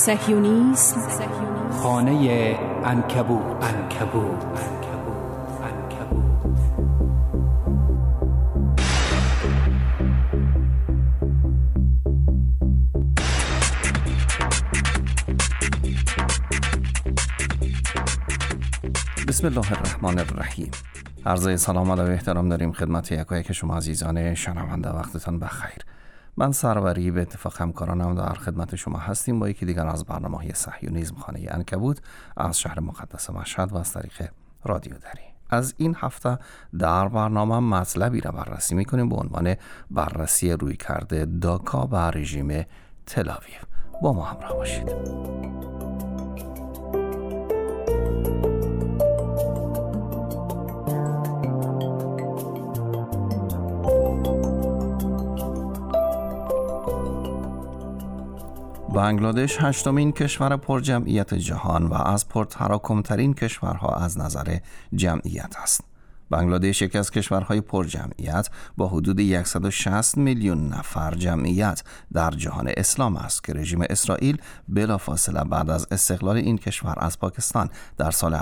صهیونیسم خانه عنکبوت. بسم الله الرحمن الرحیم. عرض سلام و احترام داریم خدمت یکایک شما عزیزان شنونده. وقتتان بخیر. من سروری به اتفاق همکارانم در خدمت شما هستیم با یکی دیگر از برنامه‌های صهیونیسم خانه عنکبوت از شهر مقدس مشهد و از طریق رادیو دری. از این هفته در برنامه مطلبی را بررسی می‌کنیم به عنوان بررسی رویکرد داکا و رژیم تل‌آویو. با ما همراه باشید. بنگلادش هشتمین کشور پرجمعیت جهان و از پرتراکم‌ترین کشورها از نظر جمعیت است. بنگلادش یکی از کشورهای پرجمعیت با حدود 160 میلیون نفر جمعیت در جهان اسلام است که رژیم اسرائیل بلافاصله بعد از استقلال این کشور از پاکستان در سال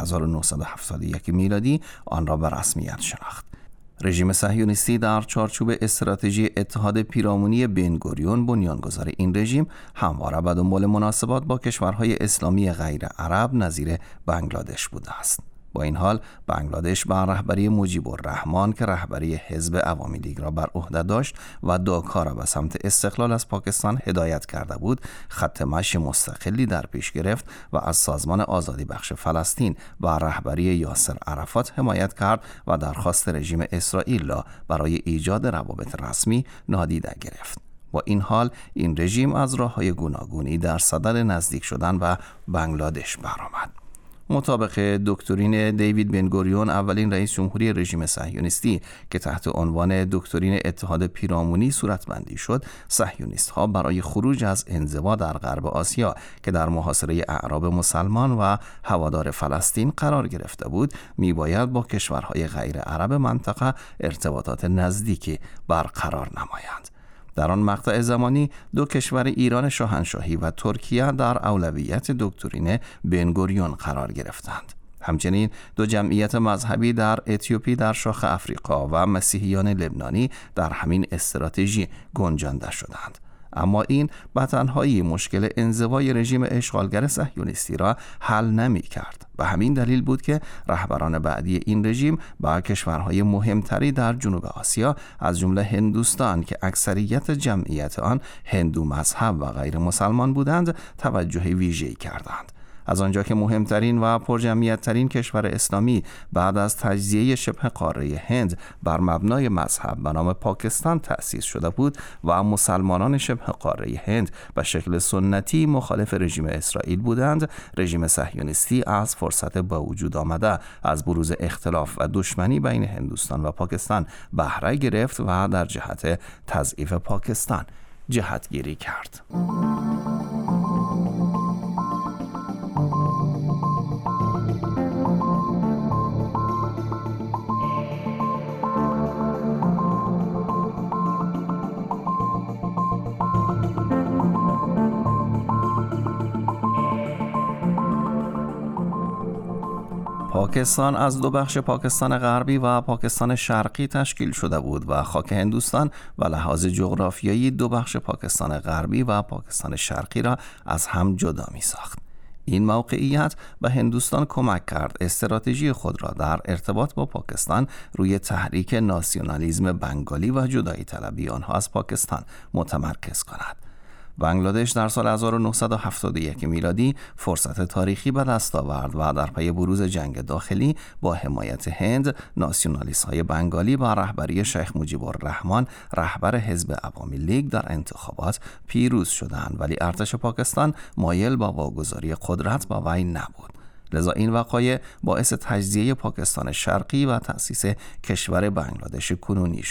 1971 میلادی آن را به رسمیت شناخت. رژیم صهیونیستی در چارچوب استراتژی اتحاد پیرامونی بنگوریون بنیانگذار این رژیم همواره به دنبال مناسبات با کشورهای اسلامی غیر عرب نظیر بنگلادش بوده است. با این حال بنگلادش با رهبری مجیب الرحمان که رهبری حزب عوامی لیگ را بر عهده داشت و داکا را به سمت استقلال از پاکستان هدایت کرده بود، خط مشی مستقلی در پیش گرفت و از سازمان آزادی بخش فلسطین و رهبری یاسر عرفات حمایت کرد و درخواست رژیم اسرائیل را برای ایجاد روابط رسمی نادیده گرفت. با این حال این رژیم از راه‌های گوناگونی در صدد نزدیک شدن به بنگلادش برآمد. مطابق دکترین دیوید بنگوریون، اولین رئیس جمهوری رژیم صهیونیستی که تحت عنوان دکترین اتحاد پیرامونی صورتبندی شد، صهیونیست‌ها برای خروج از انزوا در غرب آسیا که در محاصره اعراب مسلمان و هوادار فلسطین قرار گرفته بود، میباید با کشورهای غیر عرب منطقه ارتباطات نزدیکی برقرار نمایند. در آن مقطع زمانی دو کشور ایران شاهنشاهی و ترکیه در اولویت دکترین بنگوریون قرار گرفتند. همچنین دو جمعیت مذهبی در اتیوپی در شاخ افریقا و مسیحیان لبنانی در همین استراتژی گنجانده شدند. اما این به تنهایی مشکل انزوای رژیم اشغالگر صهیونیستی را حل نمی کرد. به همین دلیل بود که رهبران بعدی این رژیم با کشورهای مهمتری در جنوب آسیا از جمله هندوستان که اکثریت جمعیت آن هندو مذهب و غیر مسلمان بودند توجه ویژه‌ای کردند. از آنجا که مهمترین و پرجمعیت‌ترین کشور اسلامی بعد از تجزیه شبه قاره هند بر مبنای مذهب به نام پاکستان تأسیس شده بود و مسلمانان شبه قاره هند به شکل سنتی مخالف رژیم اسرائیل بودند، رژیم صهیونیستی از فرصت با وجود آمده از بروز اختلاف و دشمنی بین هندوستان و پاکستان بهره گرفت و در جهت تضعیف پاکستان جهتگیری کرد. پاکستان از دو بخش پاکستان غربی و پاکستان شرقی تشکیل شده بود و خاک هندوستان و لحاظ جغرافیایی دو بخش پاکستان غربی و پاکستان شرقی را از هم جدا می ساخت. این موقعیت به هندوستان کمک کرد استراتژی خود را در ارتباط با پاکستان روی تحریک ناسیونالیسم بنگالی و جدایی طلبی آنها از پاکستان متمرکز کند. بنگلادش در سال 1971 میلادی فرصت تاریخی به دست آورد و در پی بروز جنگ داخلی با حمایت هند، ناسیونالیست‌های بنگالی با رهبری شیخ مجیب الرحمان رهبر حزب عوامی لیگ در انتخابات پیروز شدند، ولی ارتش پاکستان مایل با واگذاری قدرت با وی نبود. لذا این وقایع باعث تجزیه پاکستان شرقی و تأسیس کشور بنگلادش کنونی شد.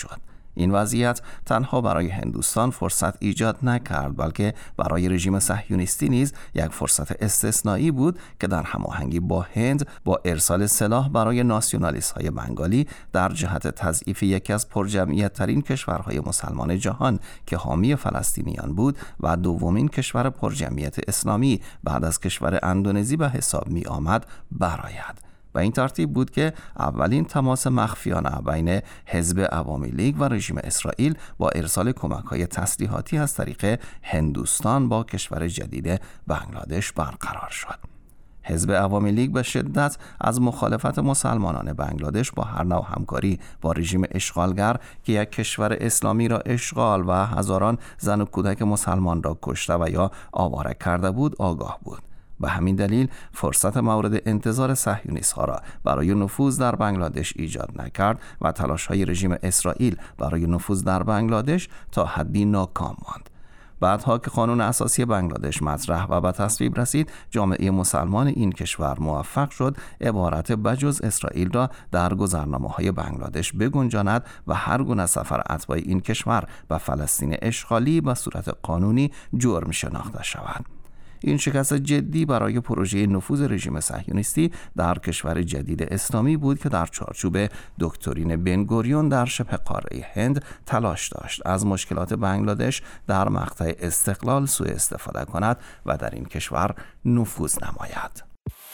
این وضعیت تنها برای هندوستان فرصت ایجاد نکرد، بلکه برای رژیم صهیونیستی نیز یک فرصت استثنایی بود که در هماهنگی با هند با ارسال سلاح برای ناسیونالیست‌های بنگالی در جهت تضعیف یکی از پرجمعیت‌ترین کشورهای مسلمان جهان که حامی فلسطینیان بود و دومین کشور پرجمعیت اسلامی بعد از کشور اندونزی به حساب می آمد برآید. و این ترتیب بود که اولین تماس مخفیانه بین حزب عوامی لیگ و رژیم اسرائیل با ارسال کمک‌های تسلیحاتی از طریق هندوستان با کشور جدید بنگلادش برقرار شد. حزب عوامی لیگ به شدت از مخالفت مسلمانان بنگلادش با هر نوع همکاری با رژیم اشغالگر که یک کشور اسلامی را اشغال و هزاران زن و کودک مسلمان را کشته و یا آواره کرده بود آگاه بود. به همین دلیل فرصت مورد انتظار صهیونیست‌ها را برای نفوذ در بنگلادش ایجاد نکرد و تلاش‌های رژیم اسرائیل برای نفوذ در بنگلادش تا حدی ناکام ماند. بعدها که قانون اساسی بنگلادش مطرح و به تصویب رسید، جامعه مسلمان این کشور موفق شد عبارت بجز اسرائیل را در گذرنامه‌های بنگلادش بگنجاند و هر گونه سفر اتباع این کشور به فلسطین اشغالی به صورت قانونی جرم شناخته شود. این شکست جدی برای پروژه نفوذ رژیم صهیونیستی در کشور جدید اسلامی بود که در چارچوب دکترین بنگوریون در شبه قاره هند تلاش داشت از مشکلات بنگلادش در مقطع استقلال سوء استفاده کند و در این کشور نفوذ نماید.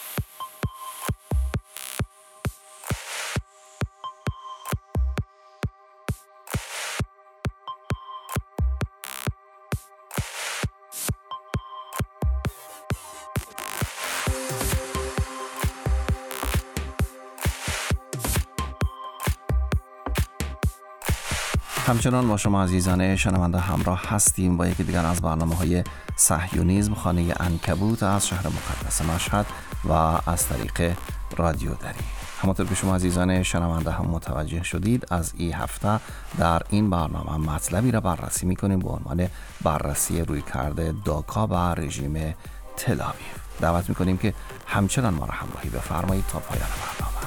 همچنان با شما عزیزان شنونده همراه هستیم با یکی دیگر از برنامه‌های صهیونیسم خانه عنکبوت از شهر مقدس مشهد و از طریق رادیو دری. همونطور که شما عزیزان شنونده هم متوجه شدید، از این هفته در این برنامه مطلبی را بررسی می‌کنیم به عنوان بررسی رویکرد داکا و رژیم تل‌آویو. دعوت می‌کنیم که همچنان ما را همراهی بفرمایید تا پایان برنامه.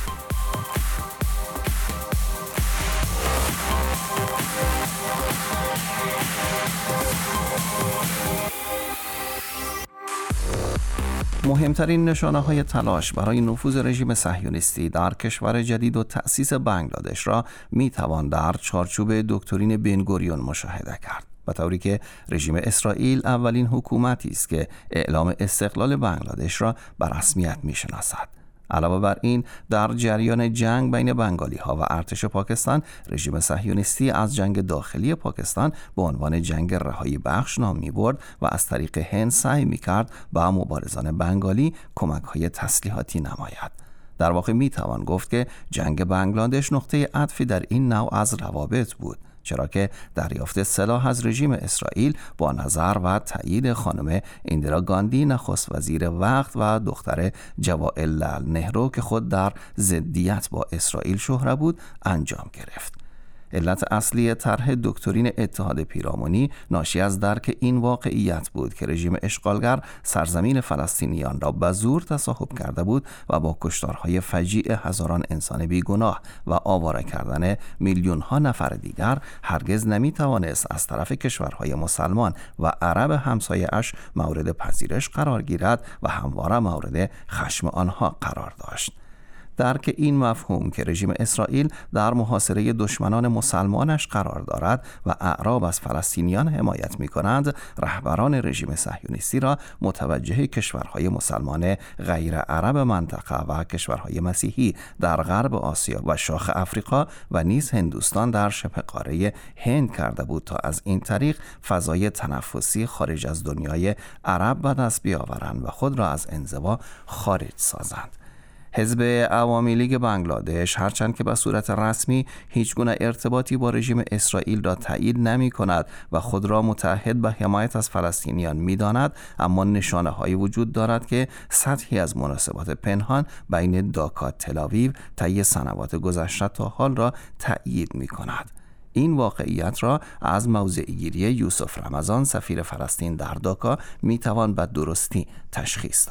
مهمترین نشانه‌های تلاش برای نفوذ رژیم صهیونیستی در کشور جدید و تأسیس بنگلادش را می‌توان در چارچوب دکترین بنگوریون مشاهده کرد، به طوری که رژیم اسرائیل اولین حکومتی است که اعلام استقلال بنگلادش را به رسمیت می‌شناسد. علاوه بر این، در جریان جنگ بین بنگالی ها و ارتش پاکستان، رژیم صهیونیستی از جنگ داخلی پاکستان به عنوان جنگ رهایی بخش نام می برد و از طریق هند سعی می کرد به مبارزان بنگالی کمک های تسلیحاتی نماید. در واقع می توان گفت که جنگ بنگلادش نقطه عطفی در این نوع از روابط بود، چرا که دریافت سلاح از رژیم اسرائیل با نظر و تایید خانم ایندرا گاندی نخست وزیر وقت و دختر جواهرلال نهرو که خود در ضدیت با اسرائیل شهره بود انجام گرفت. علت اصلی طرح دکترین اتحاد پیرامونی ناشی از درک این واقعیت بود که رژیم اشغالگر سرزمین فلسطینیان را به زور تصاحب کرده بود و با کشتارهای فجیع هزاران انسان بیگناه و آواره کردن میلیون‌ها نفر دیگر هرگز نمی‌توانست از طرف کشورهای مسلمان و عرب همسایه‌اش مورد پذیرش قرار گیرد و همواره مورد خشم آنها قرار داشت. درک این مفهوم که رژیم اسرائیل در محاصره دشمنان مسلمانش قرار دارد و اعراب از فلسطینیان حمایت می کنند، رهبران رژیم صهیونیستی را متوجه کشورهای مسلمان غیر عرب منطقه و کشورهای مسیحی در غرب آسیا و شاخ افریقا و نیز هندوستان در شبه قاره هند کرده بود تا از این طریق فضای تنفسی خارج از دنیای عرب به دست بیاورند و خود را از انزوا خارج سازند. حزب عوامی لیگ بنگلادش هرچند که به صورت رسمی هیچ گونه ارتباطی با رژیم اسرائیل را تایید نمی کند و خود را متحد به حمایت از فلسطینیان می داند، اما نشانه هایی وجود دارد که سطحی از مناسبات پنهان بین داکا تل‌آویو طی سنوات گذشته تا حال را تایید می کند. این واقعیت را از موضع‌گیری یوسف رمضان سفیر فلسطین در داکا می توان به درستی تشخیص داد.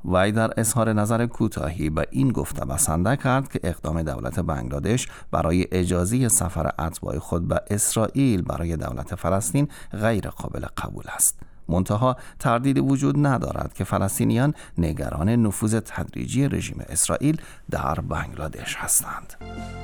وی در اظهار نظر کوتاهی به این گفته بسنده کرد که اقدام دولت بنگلادش برای اجازه سفر اتباع خود به اسرائیل برای دولت فلسطین غیر قابل قبول است. منتها تردیدی وجود ندارد که فلسطینیان نگران نفوذ تدریجی رژیم اسرائیل در بنگلادش هستند.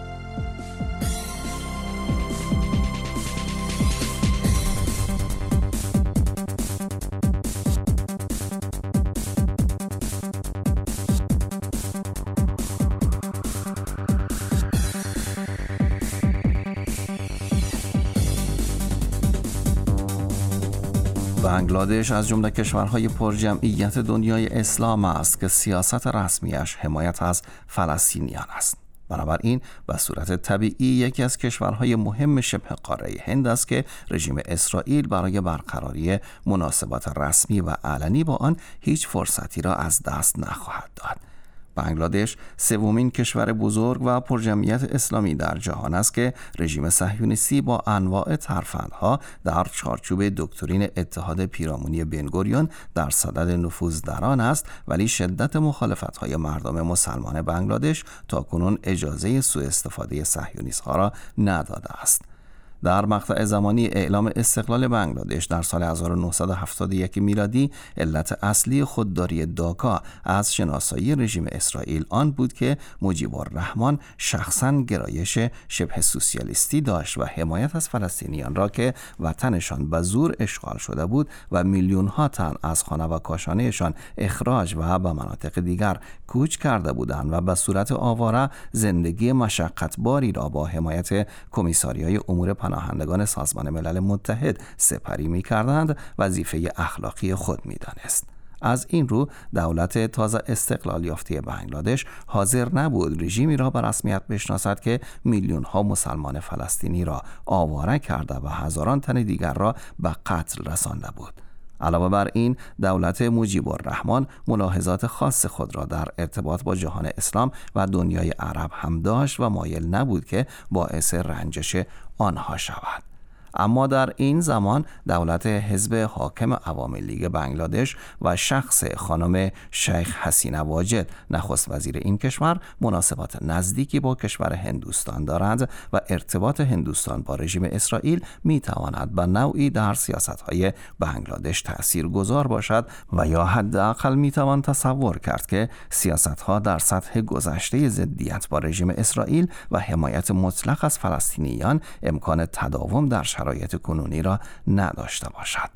بنگلادش از جمله کشورهای پرجمعیت دنیای اسلام است که سیاست رسمیش حمایت از فلسطینیان است. بنابراین به صورت طبیعی یکی از کشورهای مهم شبه قاره هند است که رژیم اسرائیل برای برقراری مناسبات رسمی و علنی با آن هیچ فرصتی را از دست نخواهد داد. بنگلادش سومین کشور بزرگ و پرجمعیت اسلامی در جهان است که رژیم صهیونیستی با انواع ترفندها در چارچوب دکترین اتحاد پیرامونی بنگوریون در صدد نفوذ در آن است، ولی شدت مخالفت‌های مردم مسلمان بنگلادش تاکنون اجازه سوء استفاده صهیونیست‌ها را نداده است. در مقطع زمانی اعلام استقلال بنگلادش در سال 1971 میلادی، علت اصلی خودداری داکا از شناسایی رژیم اسرائیل آن بود که مجیب الرحمن شخصاً گرایش شبه سوسیالیستی داشت و حمایت از فلسطینیان را که وطنشان به زور اشغال شده بود و میلیون‌ها تن از خانه و کاشانهشان اخراج و به مناطق دیگر کوچ کرده بودند و به صورت آواره زندگی مشقتباری را با حمایت کمیساریای امور پناهندگان سازمان ملل متحد سپری می‌کردند وظیفه اخلاقی خود می‌دانست. از این رو دولت تازه استقلال یافته بنگلادش حاضر نبود رژیمی را به رسمیت بشناسد که میلیون‌ها مسلمان فلسطینی را آواره کرده و هزاران تن دیگر را به قتل رسانده بود. علاوه بر این، دولت مجیب الرحمن ملاحظات خاص خود را در ارتباط با جهان اسلام و دنیای عرب هم داشت و مایل نبود که باعث رنجش آنها شود. اما در این زمان دولت حزب حاکم عوام لیگ بنگلادش و شخص خانم شیخ حسینه واجد نخست وزیر این کشور مناسبات نزدیکی با کشور هندوستان دارند و ارتباط هندوستان با رژیم اسرائیل می تواند به نوعی در سیاست‌های بنگلادش تأثیرگذار باشد و یا حداقل می توان تصور کرد که سیاست‌ها در سطح گذشته ضدیت با رژیم اسرائیل و حمایت مطلق از فلسطینیان امکان تداوم در شرایط کنونی را نداشته باشد.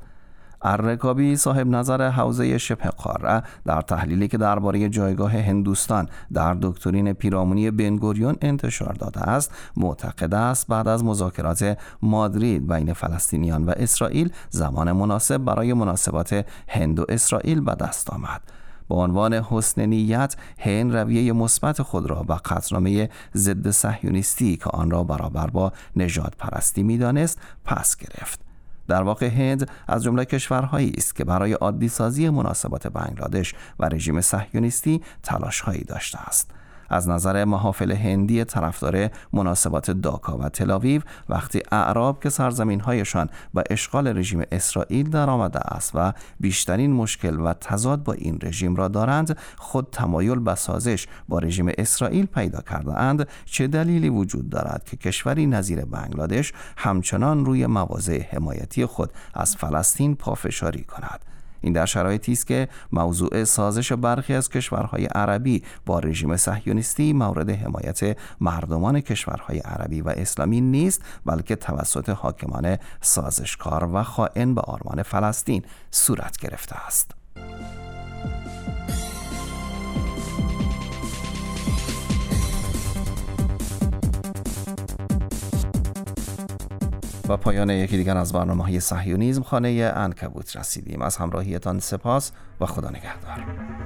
الرکابی صاحب نظر حوزه شبه قاره در تحلیلی که درباره جایگاه هندوستان در دکترین پیرامونی بنگوریون انتشار داده است، معتقد است بعد از مذاکرات مادرید بین فلسطینیان و اسرائیل زمان مناسب برای مناسبات هند و اسرائیل به دست آمد. با عنوان حسن نیت، هند رویه مثبت خود را به قطعنامه ضد صهیونیستی که آن را برابر با نژاد پرستی می‌دانست پس گرفت. در واقع هند از جمله کشورهایی است که برای عادی سازی مناسبات بنگلادش و رژیم صهیونیستی تلاش‌هایی داشته است. از نظر محافل هندی طرفدار مناسبات داکا و تل‌آویو، وقتی اعراب که سرزمین‌هایشان به اشغال رژیم اسرائیل در آمده است و بیشترین مشکل و تضاد با این رژیم را دارند، خود تمایل به سازش با رژیم اسرائیل پیدا کرده اند، چه دلیلی وجود دارد که کشوری نظیر بنگلادش همچنان روی مواضع حمایتی خود از فلسطین پافشاری کند؟ این در شرایطی است که موضوع سازش برخی از کشورهای عربی با رژیم صهیونیستی مورد حمایت مردمان کشورهای عربی و اسلامی نیست، بلکه توسط حاکمان سازشکار و خائن به آرمان فلسطین صورت گرفته است. و پایان یکی دیگر از برنامه‌های صهیونیسم خانه عنکبوت رسیدیم. از همراهیتان سپاس و خدا نگهدار.